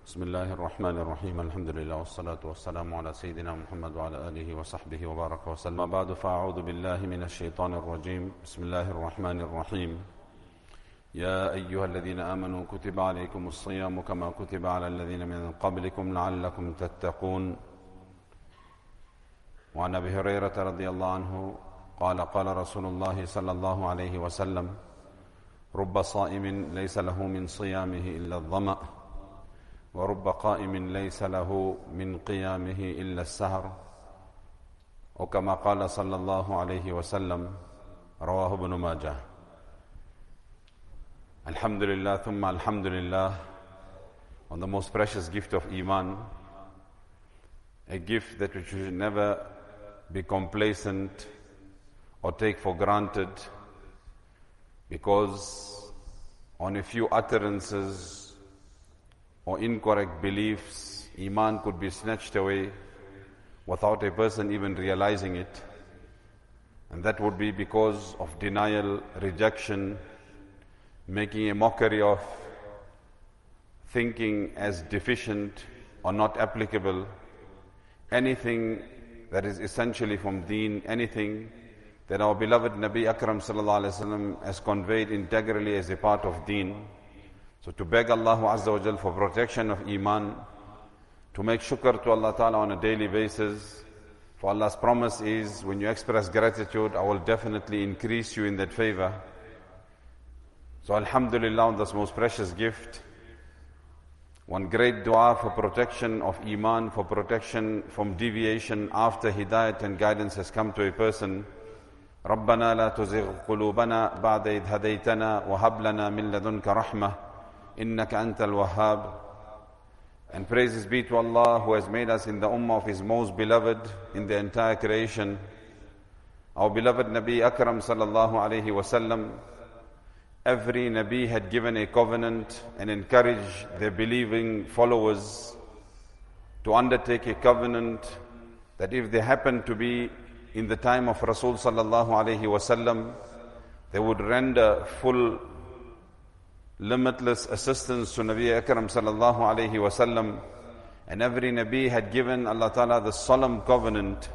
بسم الله الرحمن الرحيم الحمد لله والصلاة والسلام على سيدنا محمد وعلى آله وصحبه وبارك وسلم. بعد فأعوذ بالله من الشيطان الرجيم. بسم الله الرحمن الرحيم. يا أيها الذين آمنوا كتب عليكم الصيام كما كتب على الذين من قبلكم لعلكم تتقون. وعن أبي هريرة رضي الله عنه قال قال رسول الله صلى الله عليه وسلم رب صائم ليس له من صيامه إلا الظمأ ورب قائم ليس له من قيامه إلا السهر وكما قال صلى الله عليه وسلم رواه ابن ماجه. Alhamdulillah thumma alhamdulillah on the most precious gift of Iman, a gift that we should never be complacent or take for granted, because on a few utterances or incorrect beliefs, Iman could be snatched away without a person even realizing it. And that would be because of denial, rejection, making a mockery of, thinking as deficient or not applicable, anything that is essentially from deen, anything that our beloved Nabi Akram sallallahu alaihi wasallam has conveyed integrally as a part of deen. So to beg Allah Azza wa Jal for protection of Iman, to make shukr to Allah Ta'ala on a daily basis. For Allah's promise is, when you express gratitude, I will definitely increase you in that favor. So Alhamdulillah on this most precious gift, one great dua for protection of Iman, for protection from deviation after hidayat and guidance has come to a person. رَبَّنَا لَا تُزِغْ قُلُوبَنَا بَعْدَ إِذْ هَدَيْتَنَا وَهَبْ لَنَا مِن لَدُنْكَ رَحْمَةً إِنَّكَ أَنْتَ الْوَهَّابُ. And praises be to Allah who has made us in the ummah of His most beloved in the entire creation, our beloved Nabi Akram sallallahu alayhi wasallam. Every Nabi had given a covenant and encouraged their believing followers to undertake a covenant that if they happened to be in the time of Rasul sallallahu alayhi wasallam, they would render full, limitless assistance to Nabi Akram sallallahu alayhi wasallam. And every Nabi had given Allah Ta'ala the solemn covenant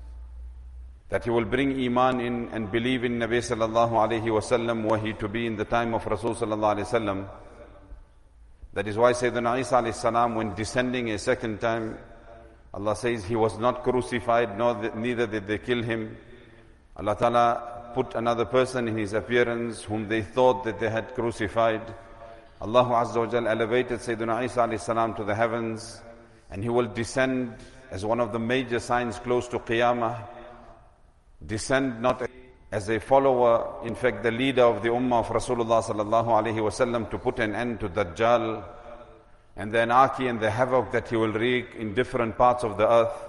that he will bring Iman in and believe in Nabi sallallahu alayhi wasallam were he to be in the time of Rasul sallallahu alayhi wasallam. That is why Sayyidina Isa alayhi salam, when descending a second time, Allah says he was not crucified, neither did they kill him. Allah Ta'ala put another person in his appearance whom they thought that they had crucified. Allah Azza wa Jal elevated Sayyidina Isa alayhi salam to the heavens, and he will descend as one of the major signs close to Qiyamah. Descend not as a follower, in fact the leader of the ummah of Rasulullah sallallahu alayhi wasallam, to put an end to Dajjal and the anarchy and the havoc that he will wreak in different parts of the earth.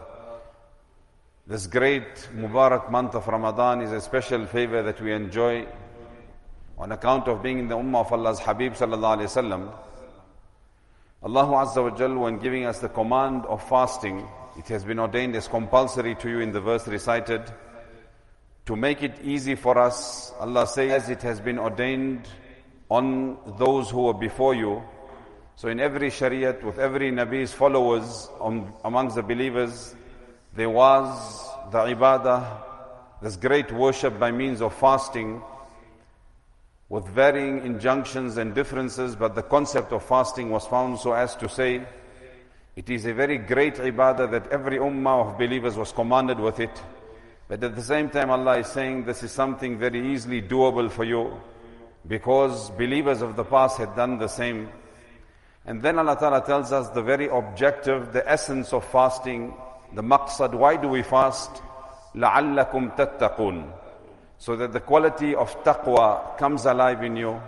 This great Mubarak month of Ramadan is a special favor that we enjoy on account of being in the ummah of Allah's Habib sallallahu alayhi wasallam. Allah Azza wa Jal, when giving us the command of fasting, it has been ordained as compulsory to you in the verse recited. To make it easy for us, Allah says it has been ordained on those who were before you. So in every Shariat, with every Nabi's followers amongst the believers, there was the ibadah, this great worship by means of fasting, with varying injunctions and differences, but the concept of fasting was found so as to say, it is a very great ibadah that every ummah of believers was commanded with it. But at the same time, Allah is saying this is something very easily doable for you, because believers of the past had done the same. And then Allah Ta'ala tells us the very objective, the essence of fasting, the maqsad. Why do we fast? لَعَلَّكُمْ تَتَّقُونَ. So that the quality of taqwa comes alive in you.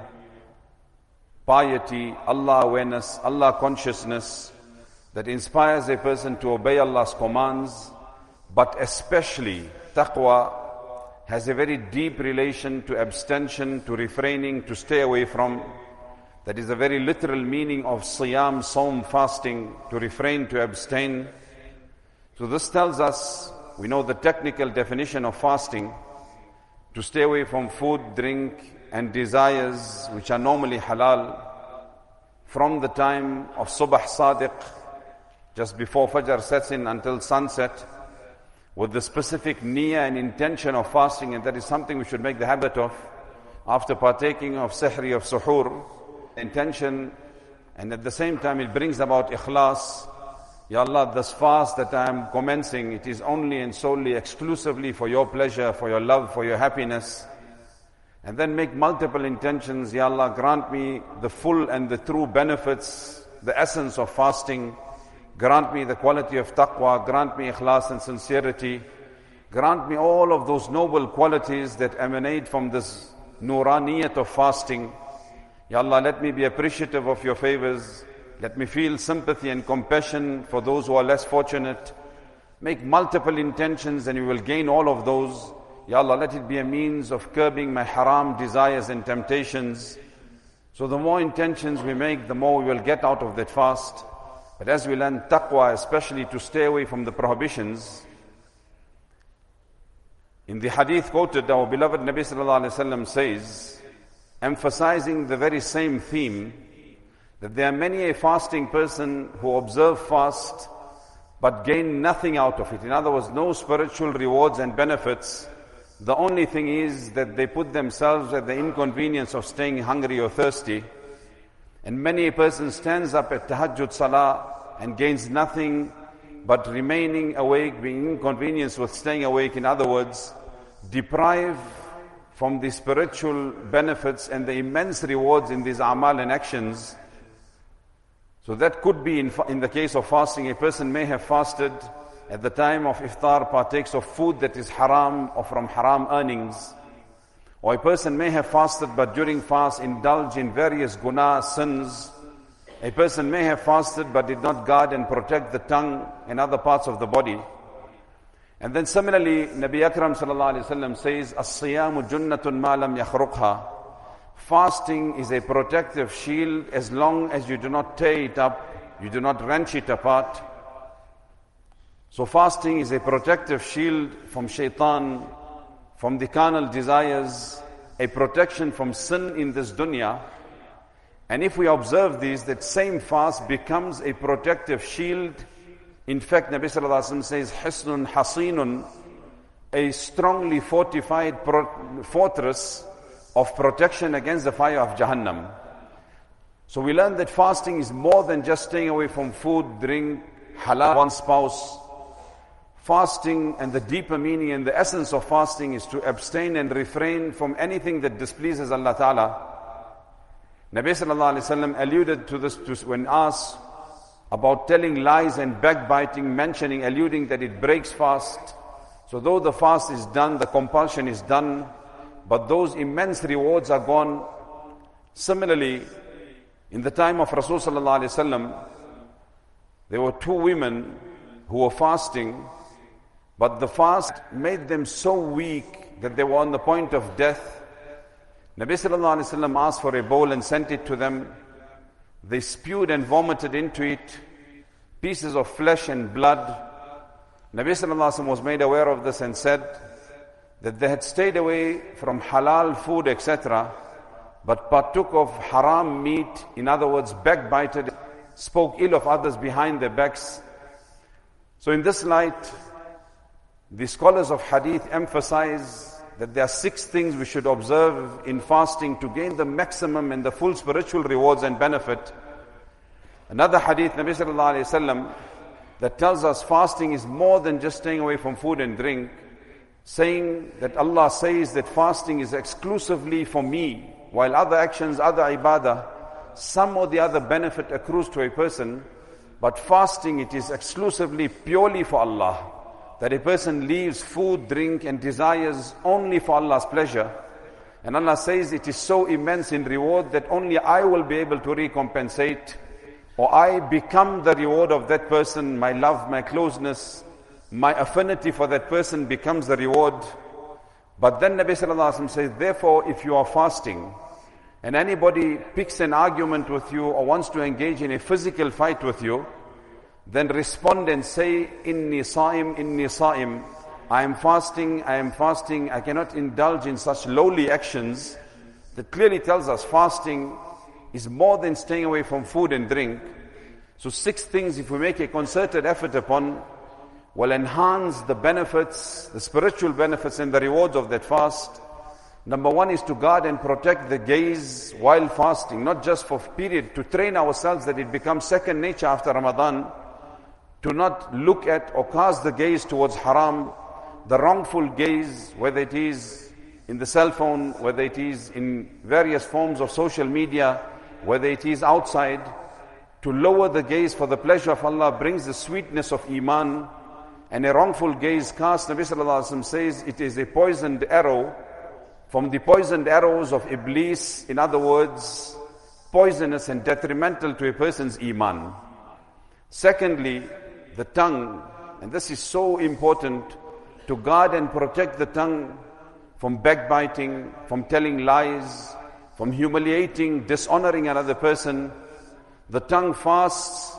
Piety, Allah awareness, Allah consciousness, that inspires a person to obey Allah's commands. But especially taqwa has a very deep relation to abstention, to refraining, to stay away from. That is a very literal meaning of siyam, saum, fasting, to refrain, to abstain. So this tells us, we know the technical definition of fasting, to stay away from food, drink, and desires which are normally halal. from the time of Subh Sadiq, just before Fajr sets in until sunset, with the specific niyyah and intention of fasting, and that is something we should make the habit of. After partaking of sihri, of suhoor, intention, and at the same time it brings about ikhlas. Ya Allah, this fast that I am commencing, it is only and solely, exclusively for your pleasure, for your love, for your happiness. And then make multiple intentions. Ya Allah, grant me the full and the true benefits, the essence of fasting. Grant me the quality of taqwa, grant me ikhlas and sincerity. Grant me all of those noble qualities that emanate from this nuraniyat of fasting. Ya Allah, let me be appreciative of your favors. Let me feel sympathy and compassion for those who are less fortunate. Make multiple intentions and you will gain all of those. Ya Allah, let it be a means of curbing my haram desires and temptations. So the more intentions we make, the more we will get out of that fast. But as we learn taqwa, especially to stay away from the prohibitions, in the hadith quoted, our beloved Nabi sallallahu alaihi wasallam says, emphasizing the very same theme, that there are many a fasting person who observe fast but gain nothing out of it. In other words, no spiritual rewards and benefits. The only thing is that they put themselves at the inconvenience of staying hungry or thirsty. And many a person stands up at tahajjud salah and gains nothing but remaining awake, being inconvenienced with staying awake. In other words, deprive from the spiritual benefits and the immense rewards in these amal and actions. So that could be in the case of fasting. A person may have fasted at the time of iftar, partakes of food that is haram or from haram earnings. Or a person may have fasted but during fast indulge in various guna, sins. A person may have fasted but did not guard and protect the tongue and other parts of the body. And then similarly, Nabi Akram sallallahu alaihi wasallam says, "As-siyamu junnatun ma lam yakhruqha." Fasting is a protective shield as long as you do not tear it up, you do not wrench it apart. So fasting is a protective shield from shaitan, from the carnal desires, a protection from sin in this dunya. And if we observe these, that same fast becomes a protective shield. In fact, Nabi sallallahu alaihi wasallam says, "Hisnun hasinun," a strongly fortified fortress of protection against the fire of Jahannam. So we learn that fasting is more than just staying away from food, drink, halal, one spouse. Fasting and the deeper meaning and the essence of fasting is to abstain and refrain from anything that displeases Allah Ta'ala. Nabi sallallahu alaihi wasallam alluded to this when asked about telling lies and backbiting, alluding that it breaks fast. So though the fast is done, the compulsion is done, but those immense rewards are gone. Similarly, in the time of Rasul sallallahu alaihi wasallam, there were two women who were fasting, but the fast made them so weak that they were on the point of death. Nabi sallallahu alaihi wasallam asked for a bowl and sent it to them. They spewed and vomited into it pieces of flesh and blood. Nabi sallallahu alaihi wasallam was made aware of this and said that they had stayed away from halal food, etc., but partook of haram meat. In other words, backbited, spoke ill of others behind their backs. So in this light, the scholars of hadith emphasize that there are 6 things we should observe in fasting to gain the maximum and the full spiritual rewards and benefit. Another hadith, Nabi sallallahu alaihi wasallam, that tells us fasting is more than just staying away from food and drink, saying that Allah says that fasting is exclusively for me, while other actions, other ibadah, some or the other benefit accrues to a person, but fasting, it is exclusively purely for Allah. That a person leaves food, drink and desires only for Allah's pleasure. And Allah says it is so immense in reward that only I will be able to recompensate, or I become the reward of that person. My love, my closeness, my affinity for that person becomes the reward. But then Nabi sallallahu alaihi wasallam says, therefore, if you are fasting and anybody picks an argument with you or wants to engage in a physical fight with you, then respond and say, Inni sa'im, I am fasting, I cannot indulge in such lowly actions. That clearly tells us fasting is more than staying away from food and drink. So 6 things, if we make a concerted effort upon, will enhance the benefits, the spiritual benefits and the rewards of that fast. Number 1 is to guard and protect the gaze while fasting, not just for period, to train ourselves that it becomes second nature after Ramadan, to not look at or cast the gaze towards haram, the wrongful gaze, whether it is in the cell phone, whether it is in various forms of social media, whether it is outside. To lower the gaze for the pleasure of Allah brings the sweetness of Iman, and a wrongful gaze cast, Nabi Sallallahu Alaihi Wasallam says, it is a poisoned arrow from the poisoned arrows of Iblis. In other words, poisonous and detrimental to a person's Iman. Secondly, the tongue, and this is so important, to guard and protect the tongue from backbiting, from telling lies, from humiliating, dishonoring another person. The tongue fasts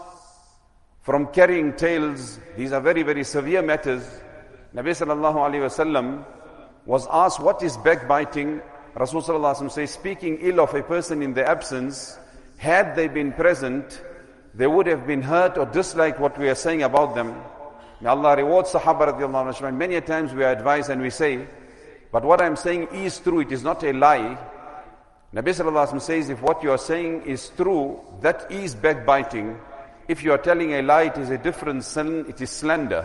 from carrying tales. These are very, very severe matters. Nabi sallallahu alayhi wasallam was asked, what is backbiting? Rasul sallallahu alayhi wasallam says, speaking ill of a person in their absence. Had they been present, they would have been hurt or disliked what we are saying about them. May Allah reward Sahaba radiallahu anhu. Many a times we are advised and we say, but what I'm saying is true, it is not a lie. Nabi sallallahu alaihi wasallam says, if what you are saying is true, that is backbiting. If you are telling a lie, it is a different sin, it is slander.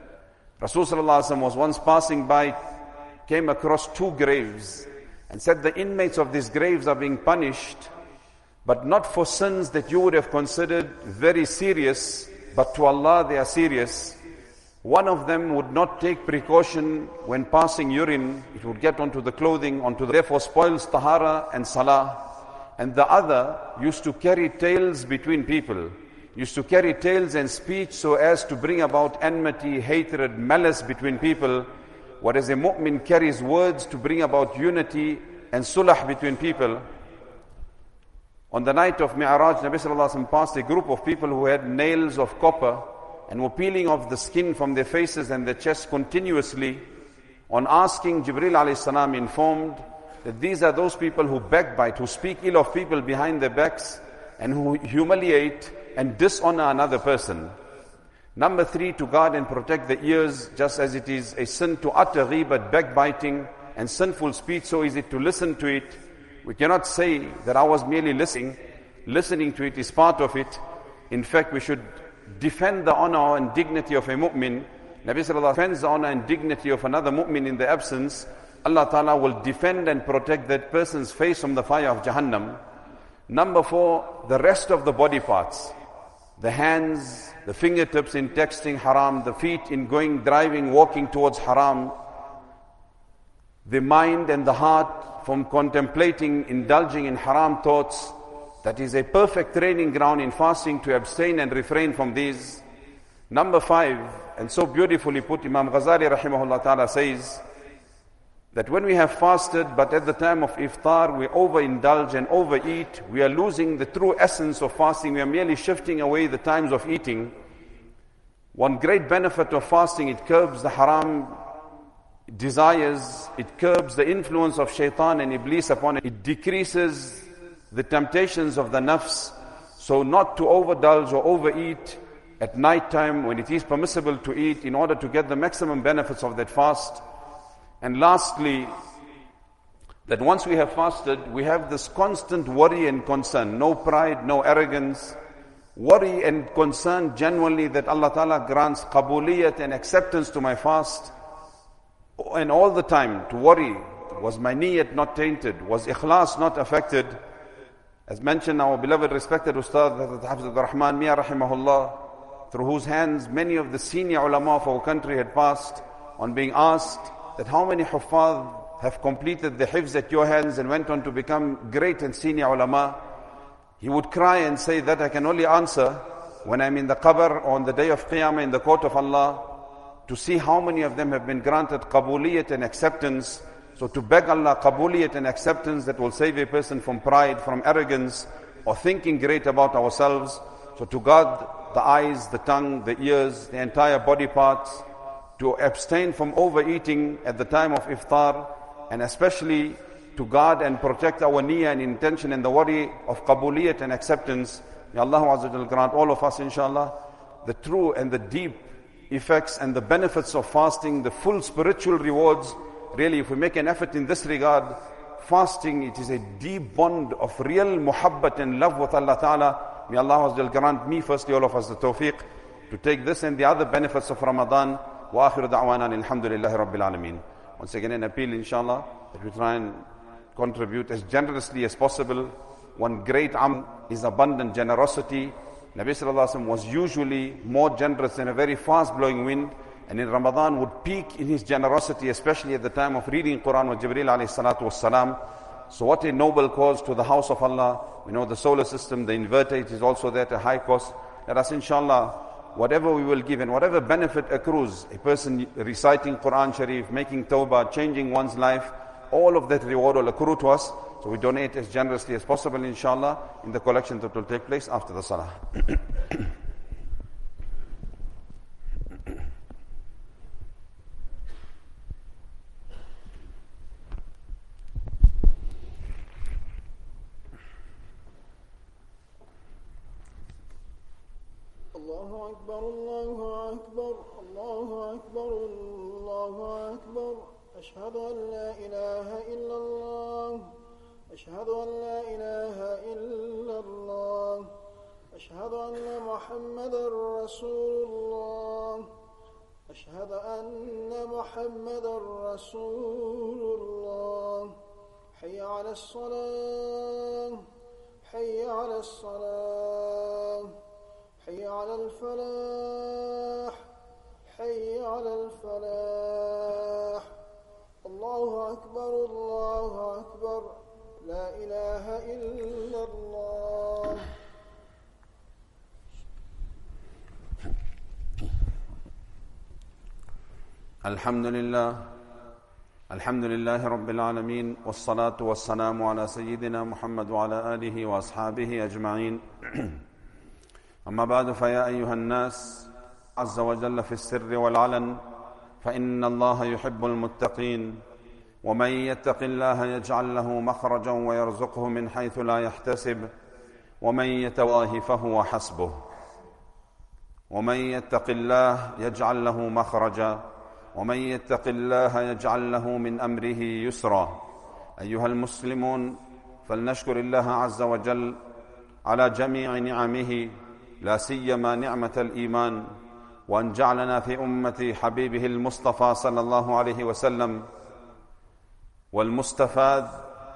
Rasul sallallahu alaihi wasallam was once passing by, came across 2 graves, and said the inmates of these graves are being punished, but not for sins that you would have considered very serious, but to Allah they are serious. One of them would not take precaution when passing urine, it would get onto the clothing, therefore spoils tahara and salah. And the other used to carry tales between people, used to carry tales and speech so as to bring about enmity, hatred, malice between people, whereas a mu'min carries words to bring about unity and sulah between people. On the night of Mi'raj, Nabi sallallahu alaihi wasallam passed a group of people who had nails of copper and were peeling off the skin from their faces and their chests continuously. On asking, Jibril alayhi salam informed that these are those people who backbite, who speak ill of people behind their backs, and who humiliate and dishonor another person. Number 3, to guard and protect the ears, just as it is a sin to utter ghibat, backbiting, and sinful speech, so is it to listen to it. We cannot say that I was merely listening. Listening to it is part of it. In fact, we should defend the honor and dignity of a mu'min. Nabi sallallahu alaihi wasallam defends the honor and dignity of another mu'min in the absence. Allah Ta'ala will defend and protect that person's face from the fire of Jahannam. Number 4, the rest of the body parts. The hands, the fingertips in texting haram, the feet in going, driving, walking towards haram. The mind and the heart from contemplating, indulging in haram thoughts. That is a perfect training ground in fasting to abstain and refrain from these. Number 5, and so beautifully put, Imam Ghazali rahimahullah ta'ala says, that when we have fasted, but at the time of iftar, we overindulge and overeat, we are losing the true essence of fasting. We are merely shifting away the times of eating. One great benefit of fasting, it curbs the haram desires, it curbs the influence of shaitan and iblis upon it, it decreases the temptations of the nafs, so not to overdulge or overeat at night time when it is permissible to eat in order to get the maximum benefits of that fast. And lastly, that once we have fasted, we have this constant worry and concern, no pride, no arrogance, worry and concern genuinely that Allah Ta'ala grants qabuliyat and acceptance to my fast, and all the time to worry, was my niyat not tainted, was ikhlas not affected? As mentioned, our beloved respected Ustad Hafiz Rahman Mia rahimahullah, through whose hands many of the senior ulama of our country had passed, on being asked that how many huffaz have completed the hifz at your hands and went on to become great and senior ulama, he would cry and say that I can only answer when I'm in the qabr or on the day of Qiyamah in the court of Allah, to see how many of them have been granted qabuliyat and acceptance. So to beg Allah qabuliyat and acceptance that will save a person from pride, from arrogance, or thinking great about ourselves. So to guard the eyes, the tongue, the ears, the entire body parts, to abstain from overeating at the time of iftar, and especially to guard and protect our niyyah and intention and the worry of qabuliyat and acceptance. May Allah Azza wa Jal grant all of us, inshallah, the true and the deep effects and the benefits of fasting, the full spiritual rewards. Really, if we make an effort in this regard, fasting, it is a deep bond of real muhabbat and love with Allah Ta'ala. May Allah Azza wa Jal grant me, firstly, all of us the tawfiq to take this and the other benefits of Ramadan. Wa akhiru da'wana alhamdulillahi rabbil alameen. Once again, an appeal, inshallah, that we try and contribute as generously as possible. One great is abundant generosity. Nabi Sallallahu Alaihi Wasallam was usually more generous than a very fast-blowing wind, and in Ramadan would peak in his generosity, especially at the time of reading Quran with Jibreel alayhi salatu wassalam. So what a noble cause to the house of Allah. We know the solar system, the inverter, it is also there at a high cost. Let us, inshallah, whatever we will give and whatever benefit accrues, a person reciting Quran Sharif, making tawbah, changing one's life, all of that reward will accrue to us. So we donate as generously as possible, inshallah, in the collection that will take place after the salah. Allahu Akbar, Allahu Akbar, Allahu Akbar, Allahu Akbar. أشهد أن لا إله إلا الله أشهد أن لا إله إلا الله أشهد أن محمدا رسول الله أشهد أن محمدا رسول الله حي على الصلاة حي على الصلاة حي على الفلاح حي على الفلاح الله أكبر الله أكبر لا إله إلا الله. الحمد لله رب العالمين والصلاة والسلام على سيدنا محمد وعلى آله وأصحابه أجمعين. أما بعد، فيا أيها الناس، عز وجل في السر والعلن، فإن الله يحب المتقين، ومن يتق الله يجعل له مخرجا ويرزقه من حيث لا يحتسب، ومن يتواه فهو حسبه. ومن يتق الله يجعل له مخرجا، ومن يتق الله يجعل له من أمره يسرا. أيها المسلمون، فلنشكر الله عز وجل على جميع نعمه، لا سيما نعمة الإيمان، وأن جعلنا في أمة حبيبه المصطفى صلى الله عليه وسلم. والمستفاد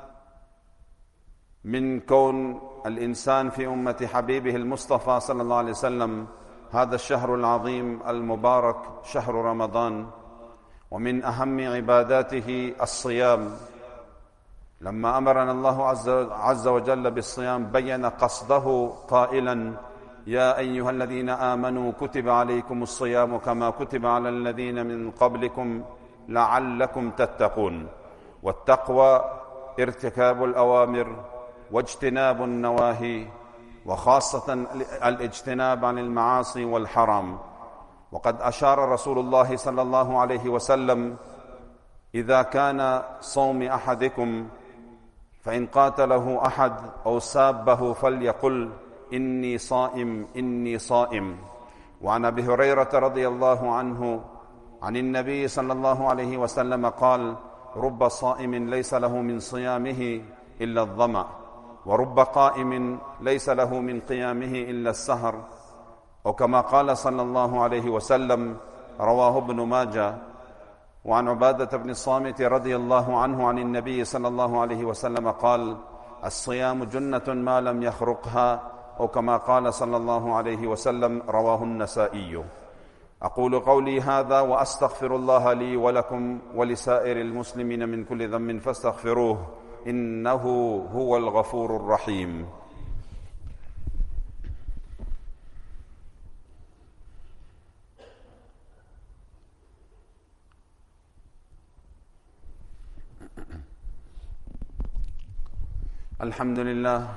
من كون الإنسان في أمة حبيبه المصطفى صلى الله عليه وسلم هذا الشهر العظيم المبارك، شهر رمضان، ومن أهم عباداته الصيام. لما أمرنا الله عز وجل بالصيام بين قصده قائلا: يا أيها الذين آمنوا كتب عليكم الصيام كما كتب على الذين من قبلكم لعلكم تتقون. والتقوى ارتكاب الأوامر واجتناب النواهي، وخاصة الاجتناب عن المعاصي والحرام. وقد أشار رسول الله صلى الله عليه وسلم: إذا كان صوم أحدكم فإن قاتله أحد أو سابه فليقل: إني صائم إني صائم. وعن أبي هريرة رضي الله عنه عن النبي صلى الله عليه وسلم قال: رب صائم ليس له من صيامه إلا الظمأ، ورب قائم ليس له من قيامه إلا السهر، أو كما قال صلى الله عليه وسلم. رواه ابن ماجه. وعن عبادة بن الصامت رضي الله عنه عن النبي صلى الله عليه وسلم قال: الصيام جنة ما لم يخرقها، أو كما قال صلى الله عليه وسلم. رواه النسائي. أقول قولي هذا وأستغفر الله لي ولكم ولسائر المسلمين من كل ذنب فاستغفروه، إنه هو الغفور الرحيم. الحمد لله،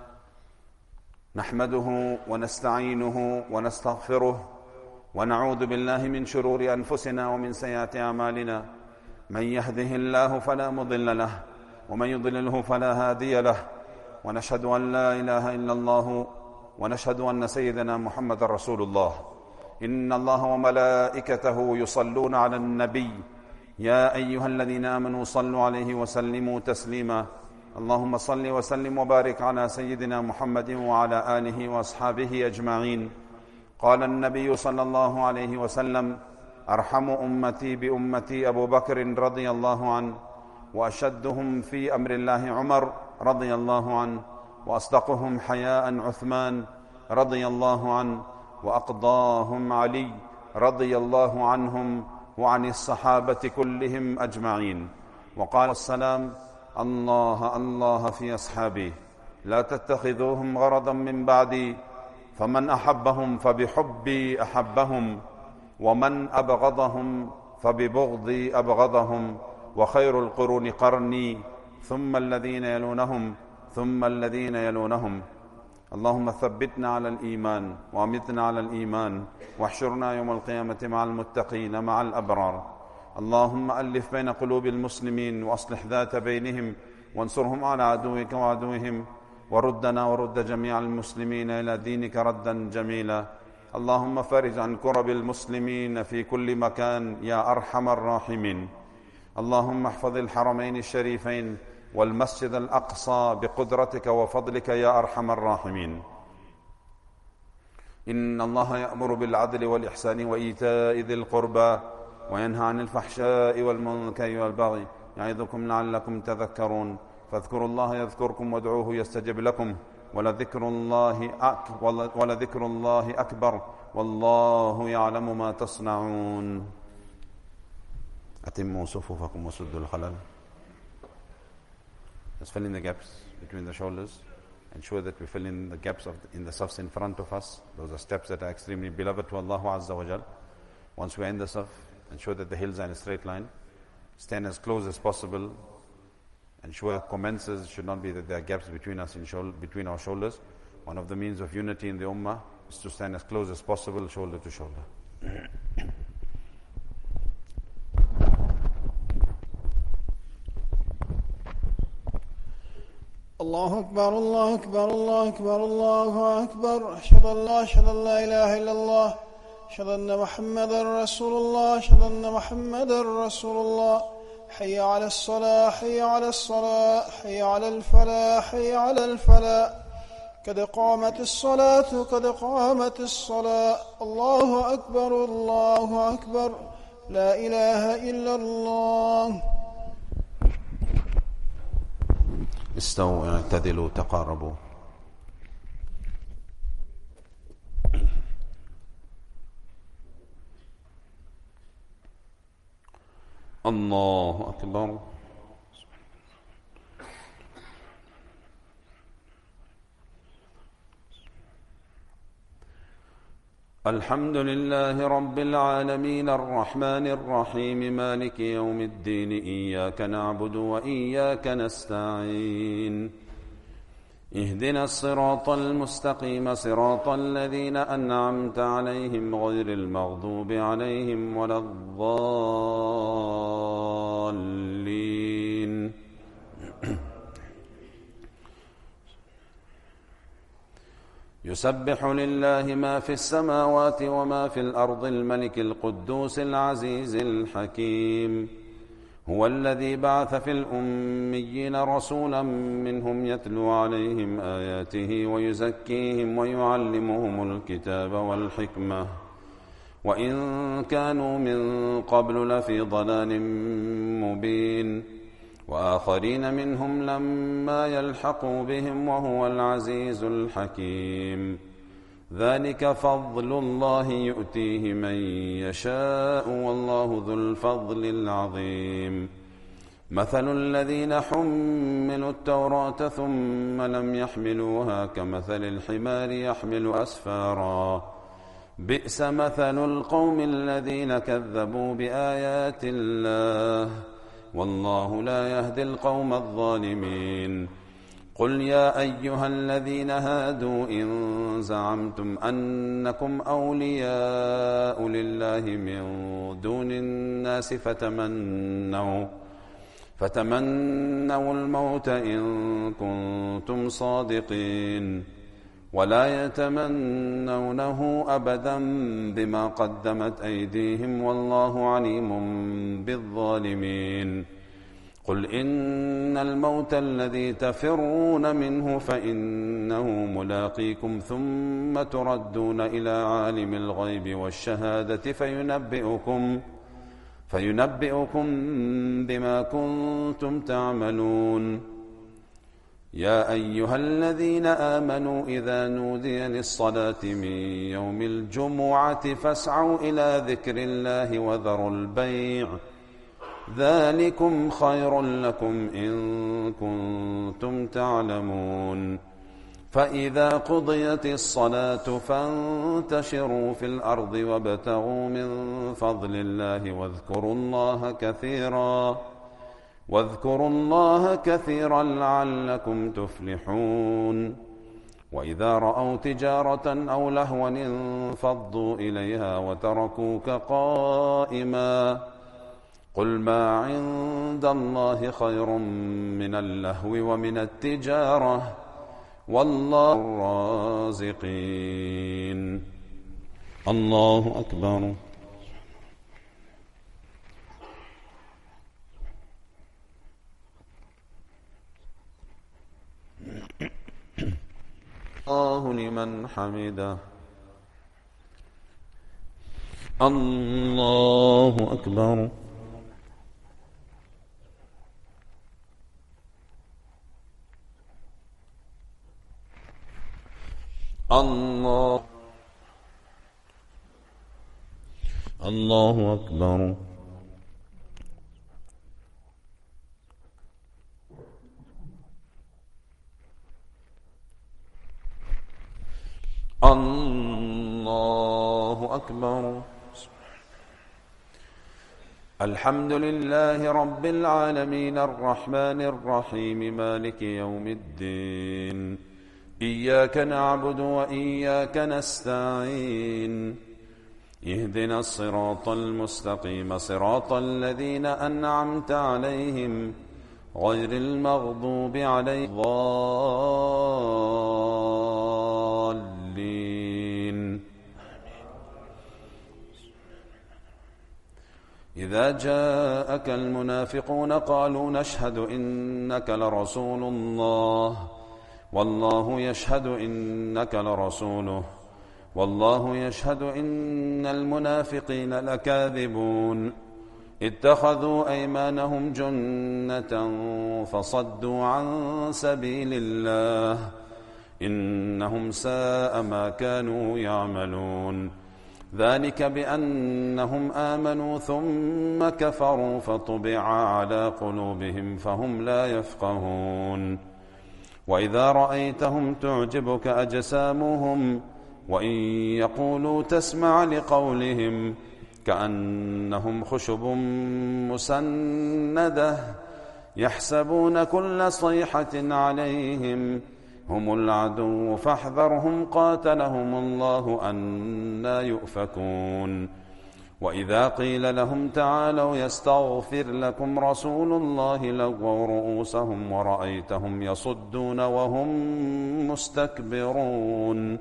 نحمده ونستعينه ونستغفره، ونعوذ بالله من شرور أنفسنا ومن سيئات أعمالنا. من يهده الله فلا مضل له، ومن يضلله فلا هادي له، ونشهد أن لا إله إلا الله، ونشهد أن سيدنا محمد رسول الله. إن الله وملائكته يصلون على النبي، يا أيها الذين آمنوا صلوا عليه وسلموا تسليما. اللهم صل وسلم وبارك على سيدنا محمد وعلى آله وأصحابه أجمعين. قال النبي صلى الله عليه وسلم: أرحم أمتي بأمتي أبو بكر رضي الله عنه، وأشدهم في أمر الله عمر رضي الله عنه، وأصدقهم حياء عثمان رضي الله عنه، وأقضاهم علي رضي الله عنهم وعن الصحابة كلهم أجمعين. وقال السلام: الله الله في أصحابي، لا تتخذوهم غرضا من بعدي، فمن أحبهم فبحبي أحبهم، ومن أبغضهم فببغضي أبغضهم، وخير القرون قرني، ثم الذين يلونهم ثم الذين يلونهم. اللهم ثبتنا على الإيمان وأمتنا على الإيمان، واحشرنا يوم القيامة مع المتقين مع الأبرار. اللهم ألف بين قلوب المسلمين وأصلح ذات بينهم، وانصرهم على عدوك وعدوهم، وردنا ورد جميع المسلمين إلى دينك ردا جميلا. اللهم فرج عن كرب المسلمين في كل مكان يا أرحم الراحمين. اللهم احفظ الحرمين الشريفين والمسجد الأقصى بقدرتك وفضلك يا أرحم الراحمين. إن الله يأمر بالعدل والإحسان وإيتاء ذي القربى، وينهى عن الفحشاء والمنكر والبغي، يعظكم لعلكم تذكرون. فاذكروا الله يذكركم وادعوه يستجب لكم، ولذكر الله أكبر، والله يعلم ما تصنعون. أتموا صفوفكم وسدوا الخلل. Let's fill in the gaps between the shoulders. Ensure that we fill in the gaps in the safs in front of us. Those are steps that are extremely beloved to Allah Azza wa Jal. Once we are in the saf, ensure that the hills are in a straight line. Stand as close as possible. Ensure commences should not be that there are gaps between us between our shoulders. One of the means of unity in the ummah is to stand as close as possible, shoulder to shoulder. الله أكبر الله أكبر الله أكبر الله أكبر. أشهد أن لا إله إلا الله، أشهد أن محمدا رسول الله، أشهد أن محمدا رسول الله. حي على الصلاة حي على الصلاة، حي على الفلاح حي على الفلاح. قد قامت الصلاة قد قامت الصلاة. الله أكبر الله أكبر، لا إله إلا الله. استووا اعتدلوا تقاربوا. الله أكبر. الحمد لله رب العالمين الرحمن الرحيم مالك يوم الدين. إياك نعبد وإياك نستعين. اهدنا الصراط المستقيم صراط الذين أنعمت عليهم غير المغضوب عليهم ولا الضالين. يسبح لله ما في السماوات وما في الأرض الملك القدوس العزيز الحكيم. هو الذي بعث في الأميين رسولا منهم يتلو عليهم آياته ويزكيهم ويعلمهم الكتاب والحكمة، وإن كانوا من قبل لفي ضلال مبين، وآخرين منهم لما يلحقوا بهم وهو العزيز الحكيم. ذلك فضل الله يؤتيه من يشاء والله ذو الفضل العظيم. مثل الذين حملوا التوراة ثم لم يحملوها كمثل الحمار يحمل أسفارا، بئس مثل القوم الذين كذبوا بآيات الله والله لا يهدي القوم الظالمين. قل يا أيها الذين هادوا إن زعمتم أنكم أولياء لله من دون الناس فتمنوا الموت إن كنتم صادقين ولا يتمنونه أبدا بما قدمت أيديهم والله عليم بالظالمين قل إن الموت الذي تفرون منه فإنه ملاقيكم ثم تردون إلى عالم الغيب والشهادة فينبئكم بما كنتم تعملون يا أيها الذين آمنوا إذا نودي للصلاة من يوم الجمعة فاسعوا إلى ذكر الله وذروا البيع ذلكم خير لكم إن كنتم تعلمون فإذا قضيت الصلاة فانتشروا في الأرض وابتغوا من فضل الله واذكروا الله كثيرا لعلكم تفلحون وإذا رأوا تجارة أو لهوا انفضوا إليها وتركوك قائما قل ما عند الله خير من اللهو ومن التجارة والله الرازقين الله أكبر الله لمن حمده الله أكبر الله أكبر الله أكبر الحمد لله رب العالمين الرحمن الرحيم مالك يوم الدين إياك نعبد وإياك نستعين اهدنا الصراط المستقيم صراط الذين أنعمت عليهم غير المغضوب عليهم الضالين إذا جاءك المنافقون قالوا نشهد إنك لرسول الله والله يشهد إنك لرسوله والله يشهد إن المنافقين لكاذبون اتخذوا أيمانهم جنة فصدوا عن سبيل الله إنهم ساء ما كانوا يعملون ذلك بأنهم آمنوا ثم كفروا فطبع على قلوبهم فهم لا يفقهون وإذا رأيتهم تعجبك أجسامهم وإن يقولوا تسمع لقولهم كأنهم خشب مسندة يحسبون كل صيحة عليهم هم العدو فاحذرهم قاتلهم الله أنى يؤفكون وإذا قيل لهم تعالوا يستغفر لكم رسول الله لووا رؤوسهم ورأيتهم يصدون وهم مستكبرون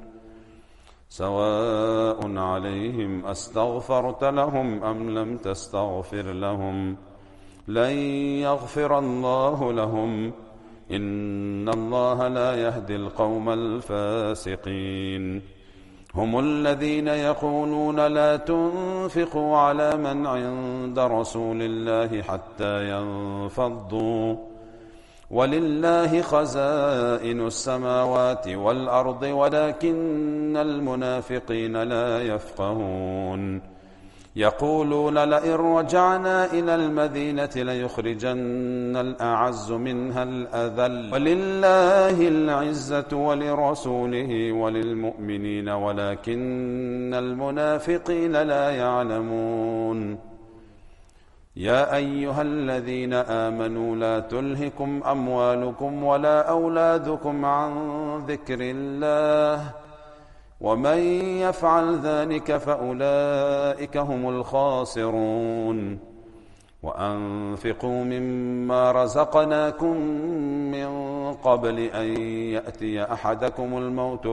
سواء عليهم أستغفرت لهم أم لم تستغفر لهم لن يغفر الله لهم إن الله لا يهدي القوم الفاسقين هم الذين يقولون لا تنفقوا على من عند رسول الله حتى ينفضوا ولله خزائن السماوات والأرض ولكن المنافقين لا يفقهون يقولون لئن رجعنا إلى المدينة ليخرجن الأعز منها الأذل ولله العزة ولرسوله وللمؤمنين ولكن المنافقين لا يعلمون يا أيها الذين آمنوا لا تلهكم أموالكم ولا أولادكم عن ذكر الله ومن يفعل ذلك فأولئك هم الخاسرون وأنفقوا مما رزقناكم من قبل أن يأتي أحدكم الموت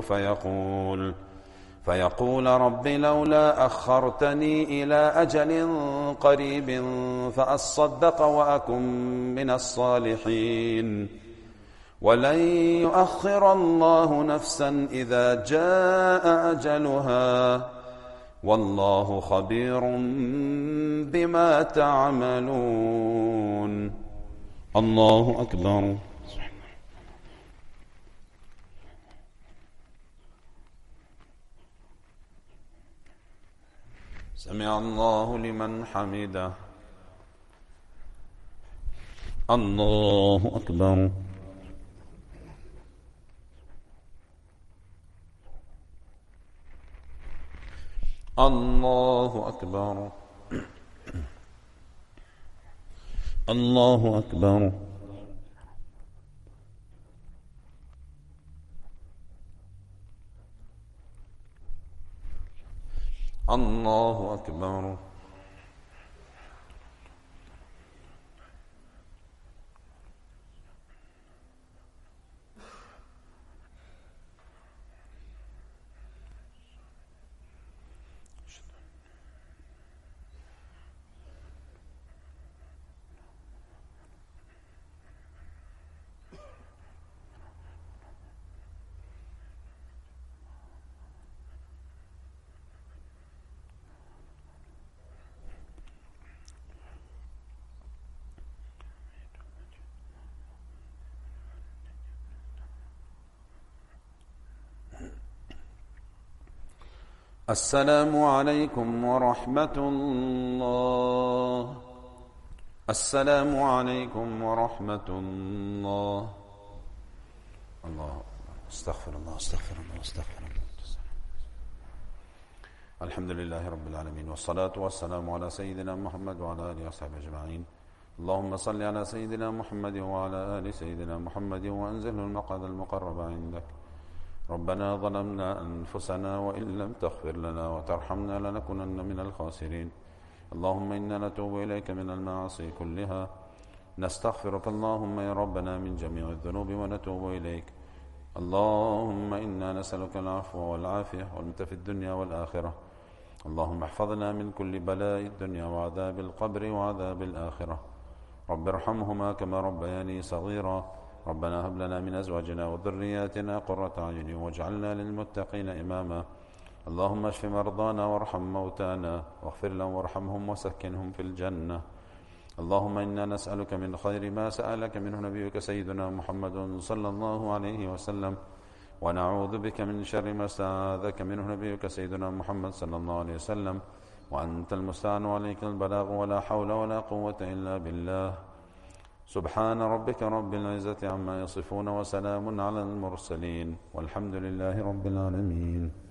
فيقول رب لولا أخرتني إلى أجل قريب فأصدق وأكن من الصالحين ولن يؤخر الله نفسا إذا جاء أجلها والله خبير بما تعملون. الله أكبر. سمع الله لمن حمده. الله أكبر. الله أكبر. الله أكبر. الله أكبر. السلام عليكم ورحمة الله. السلام عليكم ورحمة الله. الله استغفر الله استغفر الله استغفر الله. الحمد لله رب العالمين والصلاة والسلام على سيدنا محمد وعلى آله وصحبه أجمعين. اللهم صل على سيدنا محمد وعلى آل سيدنا محمد وأنزله المقعد المقرب عندك. ربنا ظلمنا أنفسنا وإن لم تغفر لنا وترحمنا لنكونن من الخاسرين. اللهم إنا نتوب إليك من المعاصي كلها. نستغفرك اللهم يا ربنا من جميع الذنوب ونتوب إليك. اللهم إنا نسألك العفو والعافية والمتى في الدنيا والآخرة. اللهم احفظنا من كل بلاء الدنيا وعذاب القبر وعذاب الآخرة. رب ارحمهما كما ربياني صغيرا. ربنا هب لنا من أزواجنا وذرياتنا قرة أعين واجعلنا للمتقين إماما. اللهم اشف مرضانا وارحم موتانا واغفر لهم وارحمهم وسكنهم في الجنة. اللهم إنا نسألك من خير ما سألك منه نبيك سيدنا محمد صلى الله عليه وسلم ونعوذ بك من شر ما استعاذك منه نبيك سيدنا محمد صلى الله عليه وسلم وأنت المستعان وعليك البلاغ ولا حول ولا قوة إلا بالله. سبحان ربك رب العزة عما يصفون وسلام على المرسلين والحمد لله رب العالمين.